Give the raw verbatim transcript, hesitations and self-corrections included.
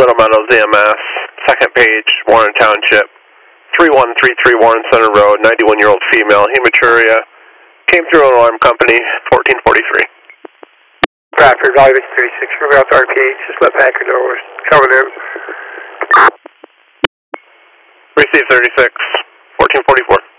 Little Meadows E M S, second page, Warren Township, three one three three Warren Center Road, ninety-one-year-old female, hematuria, came through an alarm company, fourteen forty-three. Rapid, evaluation thirty-six, moving out to R P H, just let Packard know we're coming in. Receive thirty-six, fourteen forty-four.